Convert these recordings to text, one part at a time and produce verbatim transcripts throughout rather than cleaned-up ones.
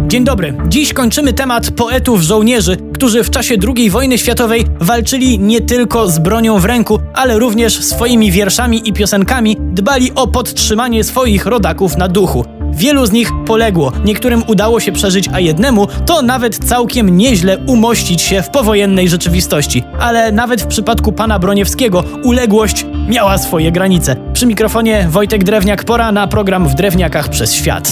Dzień dobry. Dziś kończymy temat poetów żołnierzy, którzy w czasie drugiej wojny światowej walczyli nie tylko z bronią w ręku, ale również swoimi wierszami i piosenkami dbali o podtrzymanie swoich rodaków na duchu. Wielu z nich poległo, niektórym udało się przeżyć, a jednemu to nawet całkiem nieźle umościć się w powojennej rzeczywistości. Ale nawet w przypadku pana Broniewskiego uległość miała swoje granice. Przy mikrofonie Wojtek Drewniak, pora na program W Drewniakach przez świat.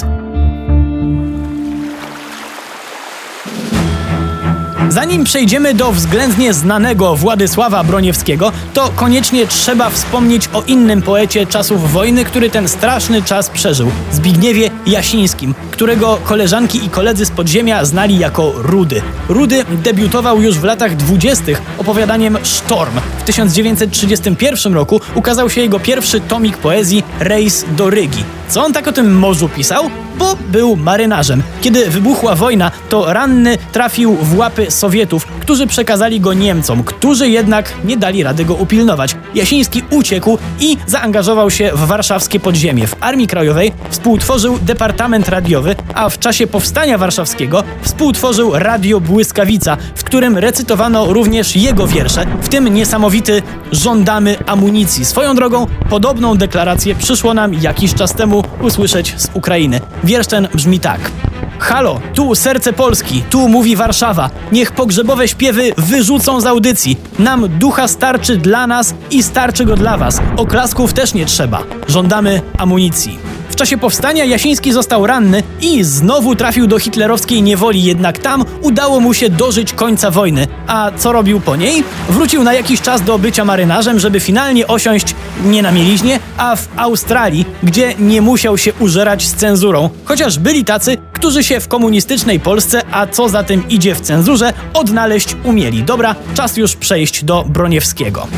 Zanim przejdziemy do względnie znanego Władysława Broniewskiego, to koniecznie trzeba wspomnieć o innym poecie czasów wojny, który ten straszny czas przeżył. Zbigniewie Jasińskim, którego koleżanki i koledzy z podziemia znali jako Rudy. Rudy debiutował już w latach dwudziestych opowiadaniem Sztorm. W tysiąc dziewięćset trzydziestym pierwszym roku ukazał się jego pierwszy tomik poezji Rejs do Rygi. Co on tak o tym morzu pisał? Bo był marynarzem. Kiedy wybuchła wojna, to ranny trafił w łapy Sowietów, którzy przekazali go Niemcom, którzy jednak nie dali rady go upilnować. Jasiński uciekł i zaangażował się w warszawskie podziemie. W Armii Krajowej współtworzył Departament Radiowy, a w czasie Powstania Warszawskiego współtworzył Radio Błyskawica, w którym recytowano również jego wiersze, w tym niesamowity Żądamy amunicji. Swoją drogą, podobną deklarację przyszło nam jakiś czas temu usłyszeć z Ukrainy. Wiersz ten brzmi tak. Halo, tu serce Polski, tu mówi Warszawa. Niech pogrzebowe śpiewy wyrzucą z audycji. Nam ducha starczy dla nas i starczy go dla was. Oklasków też nie trzeba. Żądamy amunicji. W czasie powstania Jasiński został ranny i znowu trafił do hitlerowskiej niewoli, jednak tam udało mu się dożyć końca wojny. A co robił po niej? Wrócił na jakiś czas do bycia marynarzem, żeby finalnie osiąść nie na mieliźnie, a w Australii, gdzie nie musiał się użerać z cenzurą. Chociaż byli tacy, którzy się w komunistycznej Polsce, a co za tym idzie w cenzurze, odnaleźć umieli. Dobra, czas już przejść do Broniewskiego.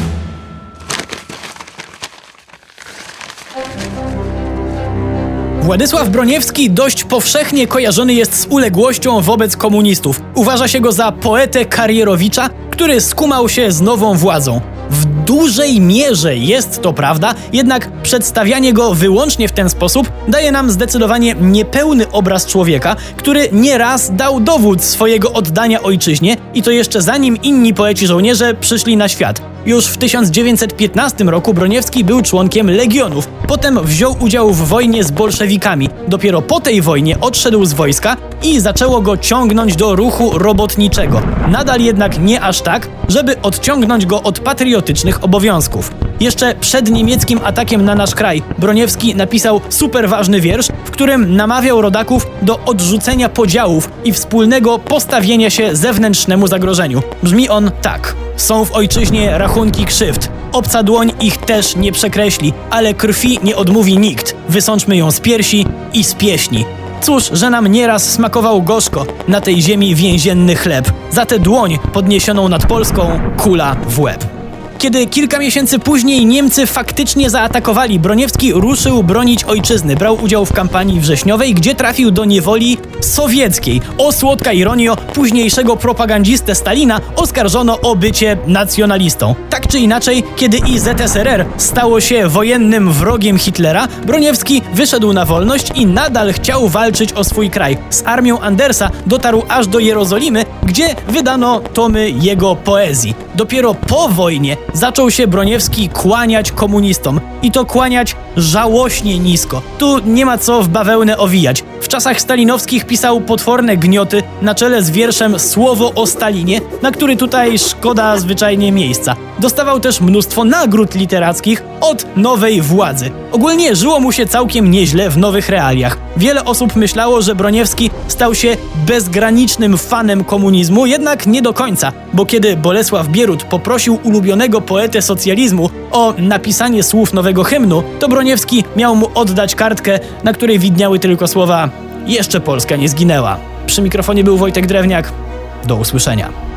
Władysław Broniewski dość powszechnie kojarzony jest z uległością wobec komunistów. Uważa się go za poetę karierowicza, który skumał się z nową władzą. W dużej mierze jest to prawda, jednak przedstawianie go wyłącznie w ten sposób daje nam zdecydowanie niepełny obraz człowieka, który nieraz dał dowód swojego oddania ojczyźnie i to jeszcze zanim inni poeci żołnierze przyszli na świat. Już w tysiąc dziewięćset piętnastym roku Broniewski był członkiem Legionów. Potem wziął udział w wojnie z bolszewikami. Dopiero po tej wojnie odszedł z wojska i zaczęło go ciągnąć do ruchu robotniczego. Nadal jednak nie aż tak, żeby odciągnąć go od patriotycznych obowiązków. Jeszcze przed niemieckim atakiem na nasz kraj Broniewski napisał super ważny wiersz, w którym namawiał rodaków do odrzucenia podziałów i wspólnego postawienia się zewnętrznemu zagrożeniu. Brzmi on tak. Są w ojczyźnie rachunki krzywd. Obca dłoń ich też nie przekreśli, ale krwi nie odmówi nikt. Wysączmy ją z piersi i z pieśni. Cóż, że nam nieraz smakował gorzko na tej ziemi więzienny chleb. Za tę dłoń podniesioną nad Polską kula w łeb. Kiedy kilka miesięcy później Niemcy faktycznie zaatakowali, Broniewski ruszył bronić ojczyzny. Brał udział w kampanii wrześniowej, gdzie trafił do niewoli sowieckiej. O słodka ironio, późniejszego propagandzistę Stalina oskarżono o bycie nacjonalistą. Tak czy inaczej, kiedy i Z S R R stało się wojennym wrogiem Hitlera, Broniewski wyszedł na wolność i nadal chciał walczyć o swój kraj. Z armią Andersa dotarł aż do Jerozolimy, gdzie wydano tomy jego poezji. Dopiero po wojnie zaczął się Broniewski kłaniać komunistom. I to kłaniać żałośnie nisko. Tu nie ma co w bawełnę owijać. W czasach stalinowskich pisał potworne gnioty na czele z wierszem Słowo o Stalinie, na który tutaj szkoda zwyczajnie miejsca. Dostawał też mnóstwo nagród literackich od nowej władzy. Ogólnie żyło mu się całkiem nieźle w nowych realiach. Wiele osób myślało, że Broniewski stał się bezgranicznym fanem komunizmu, jednak nie do końca, bo kiedy Bolesław Bierut poprosił ulubionego poetę socjalizmu o napisanie słów nowego hymnu, to Broniewski miał mu oddać kartkę, na której widniały tylko słowa „Jeszcze Polska nie zginęła”. Przy mikrofonie był Wojtek Drewniak. Do usłyszenia.